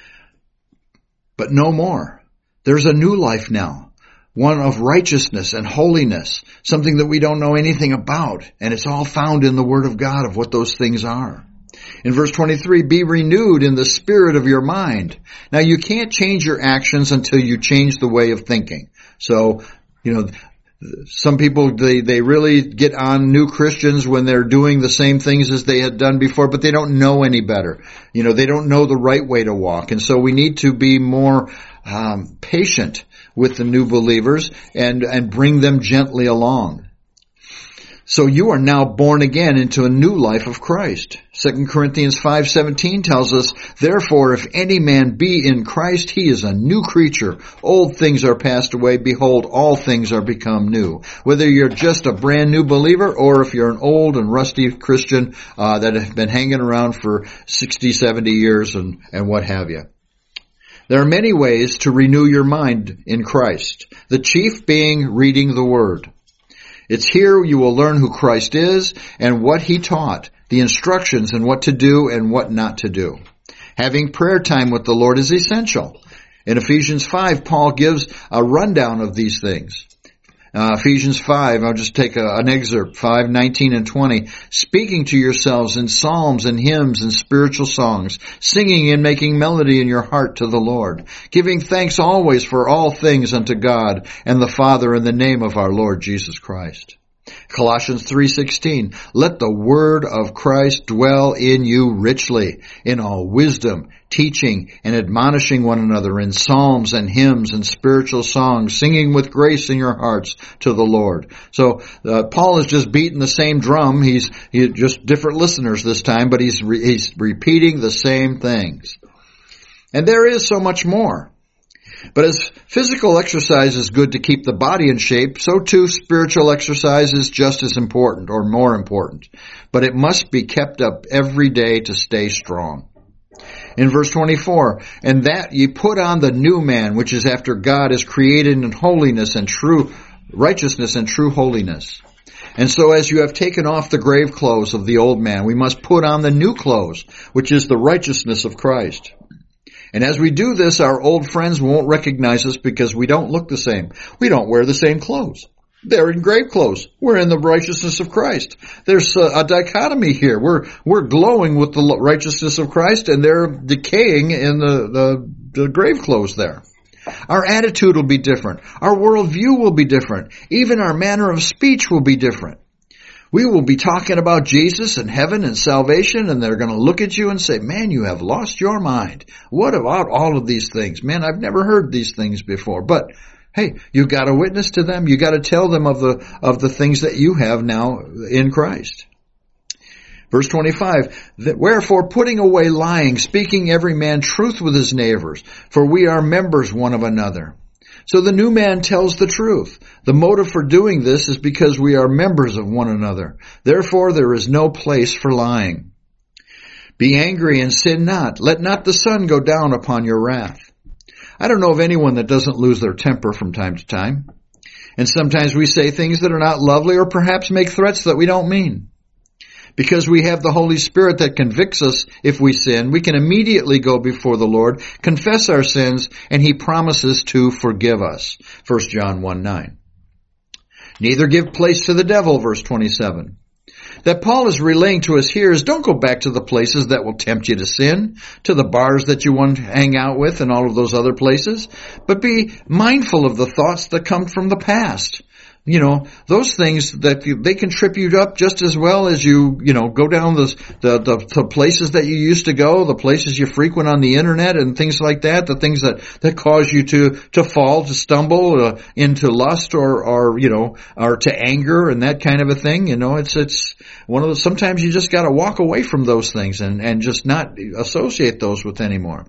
But no more. There's a new life now. One of righteousness and holiness. Something that we don't know anything about. And it's all found in the Word of God of what those things are. In verse twenty-three, be renewed in the spirit of your mind. Now you can't change your actions until you change the way of thinking. So, you know, some people, they, they really get on new Christians when they're doing the same things as they had done before, but they don't know any better. You know, they don't know the right way to walk. And so we need to be more um, patient with the new believers and, and bring them gently along. So you are now born again into a new life of Christ. Second Corinthians five seventeen tells us, therefore, if any man be in Christ, he is a new creature. Old things are passed away. Behold, all things are become new. Whether you're just a brand new believer or if you're an old and rusty Christian uh, that have been hanging around for sixty, seventy years and, and what have you. There are many ways to renew your mind in Christ. The chief being reading the Word. It's here you will learn who Christ is and what He taught, the instructions and what to do and what not to do. Having prayer time with the Lord is essential. In Ephesians five, Paul gives a rundown of these things. Uh, Ephesians five, I'll just take a, an excerpt, five, nineteen and twenty. Speaking to yourselves in psalms and hymns and spiritual songs, singing and making melody in your heart to the Lord, giving thanks always for all things unto God and the Father in the name of our Lord Jesus Christ. Colossians three sixteen, let the word of Christ dwell in you richly, in all wisdom, teaching and admonishing one another in psalms and hymns and spiritual songs, singing with grace in your hearts to the Lord. So uh, Paul is just beating the same drum. He's, he's just different listeners this time, but he's re- he's repeating the same things. And there is so much more. But as physical exercise is good to keep the body in shape, so too spiritual exercise is just as important or more important. But it must be kept up every day to stay strong. In verse twenty-four, and that ye put on the new man, which is after God is created in holiness and true righteousness and true holiness. And so as you have taken off the grave clothes of the old man, we must put on the new clothes, which is the righteousness of Christ. And as we do this, our old friends won't recognize us because we don't look the same. We don't wear the same clothes. They're in grave clothes. We're in the righteousness of Christ. There's a, a dichotomy here. We're, we're glowing with the righteousness of Christ and they're decaying in the, the, the grave clothes there. Our attitude will be different. Our worldview will be different. Even our manner of speech will be different. We will be talking about Jesus and heaven and salvation, and they're going to look at you and say, man, you have lost your mind. What about all of these things? Man, I've never heard these things before. But, hey, you got to witness to them. You got to tell them of the, of the things that you have now in Christ. Verse twenty-five, that wherefore putting away lying, speaking every man truth with his neighbors, for we are members one of another. So the new man tells the truth. The motive for doing this is because we are members of one another. Therefore there is no place for lying. Be angry and sin not. Let not the sun go down upon your wrath. I don't know of anyone that doesn't lose their temper from time to time. And sometimes we say things that are not lovely or perhaps make threats that we don't mean. Because we have the Holy Spirit that convicts us if we sin, we can immediately go before the Lord, confess our sins, and He promises to forgive us. First John one nine. Neither give place to the devil, verse twenty-seven. that Paul is relaying to us here is don't go back to the places that will tempt you to sin, to the bars that you want to hang out with and all of those other places, but be mindful of the thoughts that come from the past. You know, those things that you, they can trip you up just as well as you, you know, go down those, the, the, the places that you used to go, the places you frequent on the internet and things like that, the things that, that cause you to, to fall, to stumble uh, into lust or, or, you know, or to anger and that kind of a thing. You know, it's, it's one of those, sometimes you just gotta walk away from those things and, and just not associate those with anymore.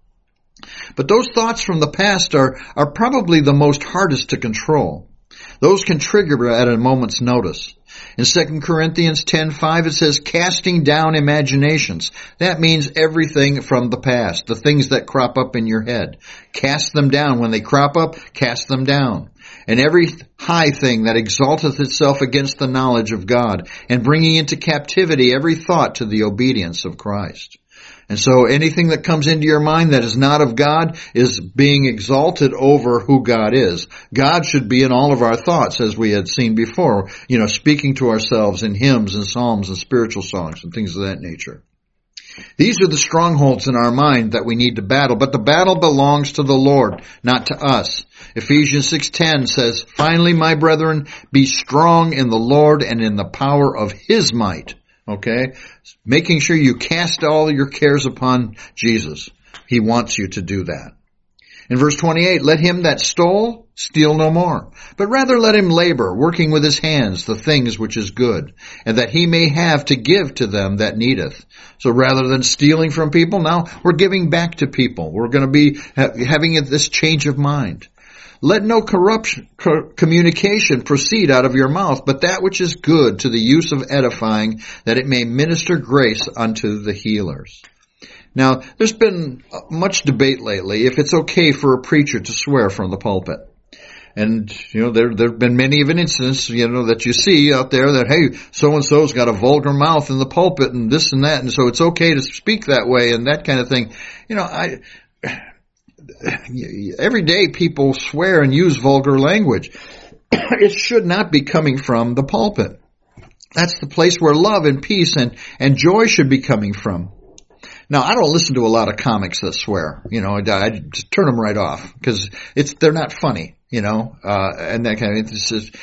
But those thoughts from the past are, are probably the most hardest to control. Those can trigger at a moment's notice. In Second Corinthians ten five it says, casting down imaginations. That means everything from the past, the things that crop up in your head. Cast them down. When they crop up, cast them down. And every high thing that exalteth itself against the knowledge of God, and bringing into captivity every thought to the obedience of Christ. And so anything that comes into your mind that is not of God is being exalted over who God is. God should be in all of our thoughts, as we had seen before, you know, speaking to ourselves in hymns and psalms and spiritual songs and things of that nature. These are the strongholds in our mind that we need to battle, but the battle belongs to the Lord, not to us. Ephesians six ten says, finally, my brethren, be strong in the Lord and in the power of his might. Okay? Making sure you cast all your cares upon Jesus. He wants you to do that. In verse twenty-eight, let him that stole steal no more, but rather let him labor, working with his hands the things which is good, and that he may have to give to them that needeth. So rather than stealing from people, now we're giving back to people. We're going to be having this change of mind. Let no corruption, co- communication proceed out of your mouth, but that which is good to the use of edifying, that it may minister grace unto the hearers. Now, there's been much debate lately if it's okay for a preacher to swear from the pulpit. And, you know, there, there have been many of an incidents, you know, that you see out there that, hey, so-and-so's got a vulgar mouth in the pulpit and this and that, and so it's okay to speak that way and that kind of thing. You know, I... Every day people swear and use vulgar language. It should not be coming from the pulpit. That's the place where love and peace and, and joy should be coming from. Now, I don't listen to a lot of comics that swear. You know, I, I just turn them right off because it's they're not funny. You know, uh, and that kind of it's just,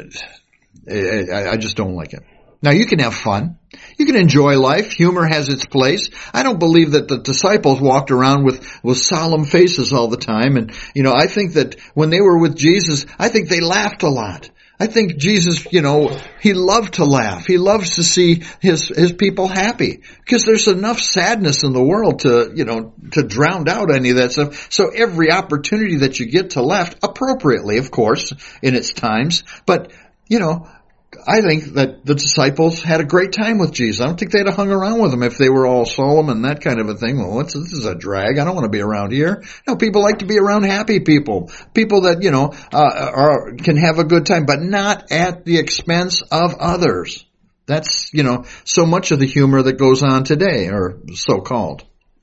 I, I just don't like it. Now, you can have fun. You can enjoy life. Humor has its place. I don't believe that the disciples walked around with, with solemn faces all the time. And, you know, I think that when they were with Jesus, I think they laughed a lot. I think Jesus, you know, he loved to laugh. He loves to see his, his people happy because there's enough sadness in the world to, you know, to drown out any of that stuff. So every opportunity that you get to laugh, appropriately, of course, in its times, but, you know, I think that the disciples had a great time with Jesus. I don't think they'd have hung around with him if they were all solemn and that kind of a thing. Well, what's, this is a drag. I don't want to be around here. No, people like to be around happy people. People that, you know, uh, are, can have a good time, but not at the expense of others. That's, you know, so much of the humor that goes on today, or so-called.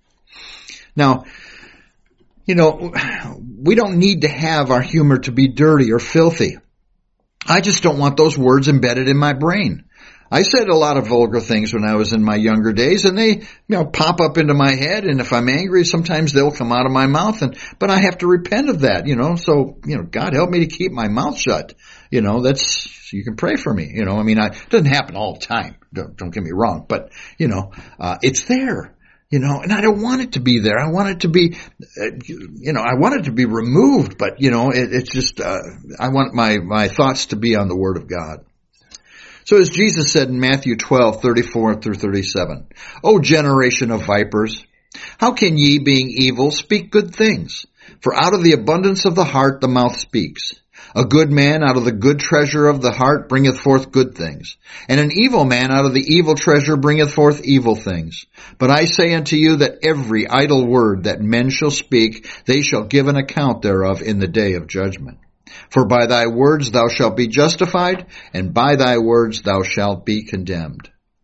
Now, you know, we don't need to have our humor to be dirty or filthy. I just don't want those words embedded in my brain. I said a lot of vulgar things when I was in my younger days, and they, you know, pop up into my head, and if I'm angry, sometimes they'll come out of my mouth, and but I have to repent of that, you know, so, you know, God help me to keep my mouth shut. You know, that's, you can pray for me, you know, I mean, I, it doesn't happen all the time, don't, don't get me wrong, but, you know, uh, it's there. You know, and I don't want it to be there. I want it to be, uh, you know, I want it to be removed, but, you know, it, it's just, uh, I want my, my thoughts to be on the Word of God. So as Jesus said in Matthew twelve, thirty-four through thirty-seven, O generation of vipers, how can ye, being evil, speak good things? For out of the abundance of the heart the mouth speaks. A good man out of the good treasure of the heart bringeth forth good things, and an evil man out of the evil treasure bringeth forth evil things. But I say unto you that every idle word that men shall speak, they shall give an account thereof in the day of judgment. For by thy words thou shalt be justified, and by thy words thou shalt be condemned.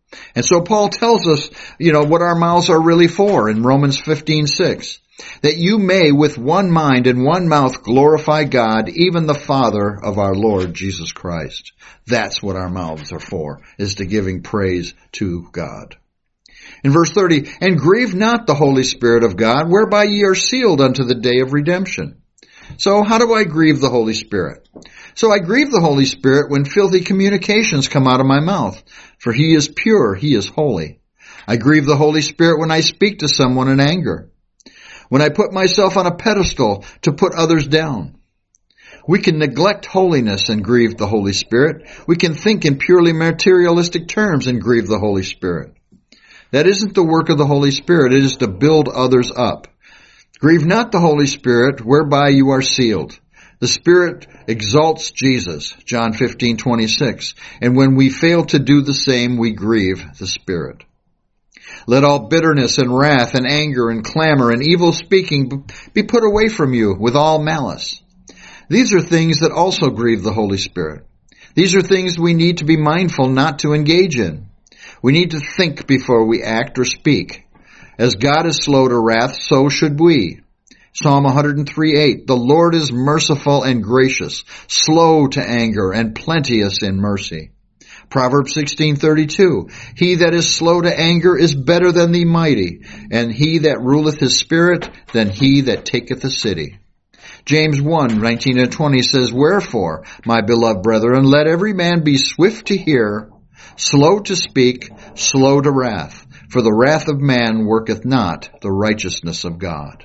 And so Paul tells us, you know, what our mouths are really for in Romans fifteen six. That you may with one mind and one mouth glorify God, even the Father of our Lord Jesus Christ. That's what our mouths are for, is to giving praise to God. In verse thirty, and grieve not the Holy Spirit of God, whereby ye are sealed unto the day of redemption. So how do I grieve the Holy Spirit? So I grieve the Holy Spirit when filthy communications come out of my mouth, for he is pure, he is holy. I grieve the Holy Spirit when I speak to someone in anger, when I put myself on a pedestal to put others down. We can neglect holiness and grieve the Holy Spirit. We can think in purely materialistic terms and grieve the Holy Spirit. That isn't the work of the Holy Spirit. It is to build others up. Grieve not the Holy Spirit, whereby you are sealed. The Spirit exalts Jesus, John fifteen twenty-six. And when we fail to do the same, we grieve the Spirit. Let all bitterness and wrath and anger and clamor and evil speaking be put away from you with all malice. These are things that also grieve the Holy Spirit. These are things we need to be mindful not to engage in. We need to think before we act or speak. As God is slow to wrath, so should we. Psalm one oh three eight, the Lord is merciful and gracious, slow to anger and plenteous in mercy. Proverbs sixteen thirty-two, he that is slow to anger is better than the mighty, and he that ruleth his spirit than he that taketh a city. James one nineteen and twenty says, wherefore, my beloved brethren, let every man be swift to hear, slow to speak, slow to wrath, for the wrath of man worketh not the righteousness of God.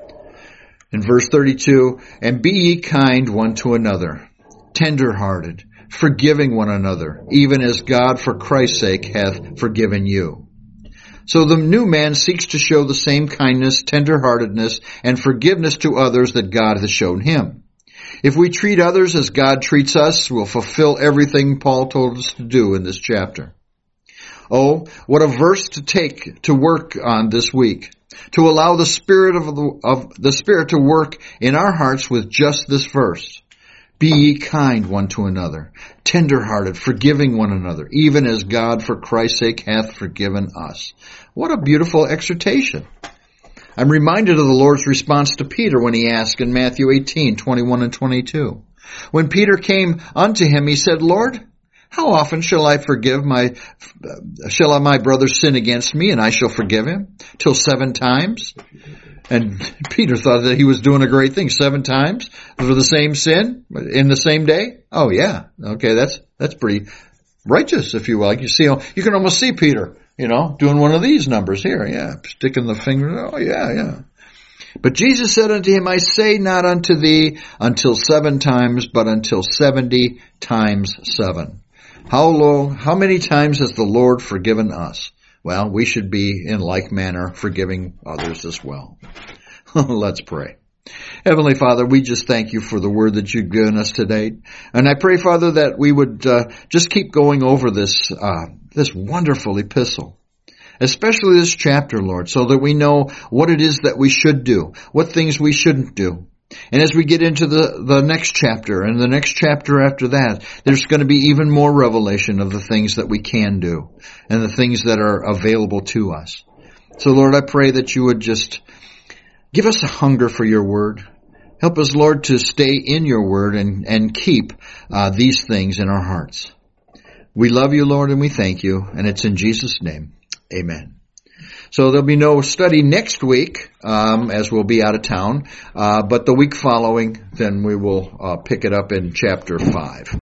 In verse thirty-two, and be ye kind one to another, tender-hearted, forgiving one another, even as God for Christ's sake hath forgiven you. So the new man seeks to show the same kindness, tender-heartedness, and forgiveness to others that God has shown him. If we treat others as God treats us, we'll fulfill everything Paul told us to do in this chapter. Oh, what a verse to take to work on this week, to allow the Spirit of the, of the Spirit to work in our hearts with just this verse. Be ye kind one to another, tender-hearted, forgiving one another, even as God for Christ's sake hath forgiven us. What a beautiful exhortation. I'm reminded of the Lord's response to Peter when he asked in Matthew eighteen, twenty-one and twenty-two. When Peter came unto him, he said, Lord, how often shall I forgive my, shall my brother sin against me, and I shall forgive him? Till seven times? And Peter thought that he was doing a great thing. Seven times for the same sin in the same day? Oh yeah. Okay, that's, that's pretty righteous, if you will. You see, you can almost see Peter, you know, doing one of these numbers here. Yeah, sticking the finger. Oh yeah, yeah. But Jesus said unto him, I say not unto thee until seven times, but until seventy times seven. How low, how many times has the Lord forgiven us? Well, we should be in like manner forgiving others as well. Let's pray. Heavenly Father, we just thank you for the word that you've given us today. And I pray, Father, that we would uh, just keep going over this uh, this wonderful epistle, especially this chapter, Lord, so that we know what it is that we should do, what things we shouldn't do. And as we get into the, the next chapter and the next chapter after that, there's going to be even more revelation of the things that we can do and the things that are available to us. So, Lord, I pray that you would just give us a hunger for your word. Help us, Lord, to stay in your word and, and keep uh, these things in our hearts. We love you, Lord, and we thank you. And it's in Jesus' name. Amen. So there'll be no study next week, um, as we'll be out of town. Uh, but the week following, then we will uh, pick it up in chapter five.